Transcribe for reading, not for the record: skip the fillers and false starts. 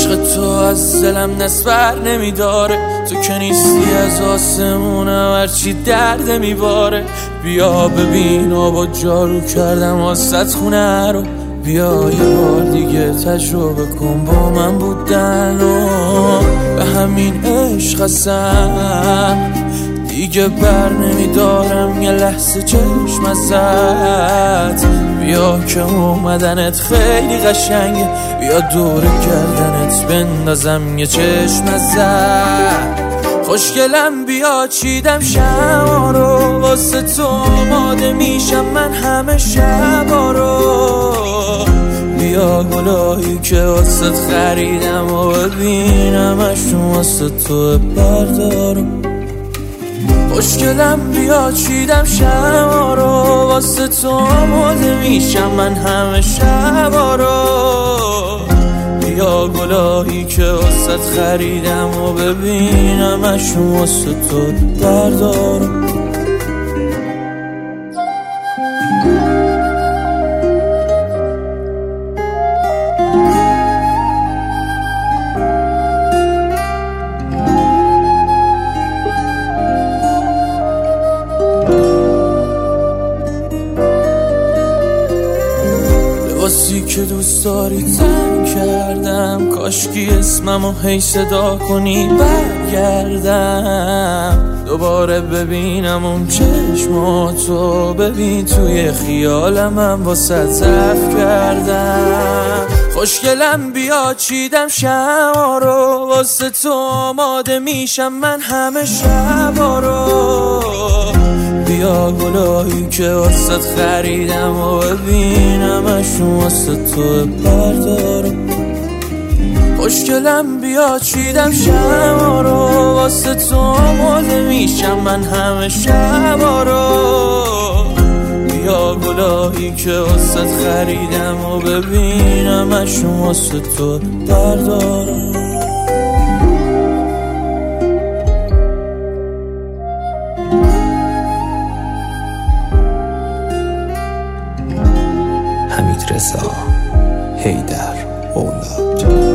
عشق تو از دلم نسبر نمیداره، تو که نیستی از آسمونم هرچی درد میباره. بیا ببین آبا جارو کردم واسط خونه رو، بیا یه بار دیگه تجربه کن با من بودن و به همین عشق هستم دیگه بر نمیدارم یه لحظه چشم ازت. بیا که اومدنت خیلی قشنگه، بیا دور گردنت بندازم یه چشم ازت. خوشگلم بیا چیدم شما رو، واسه تو آماده میشم من همه شبا رو. بیا گلایی که واسه خریدم و ببینمشون واسه تو بردارم. خوشگلم بیا چیدم شما رو، واسه تو آماده میشم من همه شبا رو. بیا گلایی که واسه خریدم و ببینمشون واسه تو بردارم. لباسی که دوست داری تن کردم، کاشکی اسممو هی صدا کنی برگردم. دوباره ببینم اون چشماتو، ببین توی خیالم من واسه ضعف کردم. خوشگلم بیا چیدم شما رو، واسه تو آماده میشم من همه شبا رو. بیا گلایی که واسه خریدم و ببینمشون واسه تو بردارم. خوشگلم بیا چیدم شما رو، واسه تو آماده میشم من همه شبا رو. بیا گلایی که واسه خریدم و ببینمشون واسه تو بردارم. حمیدرضا حیدر اولاد.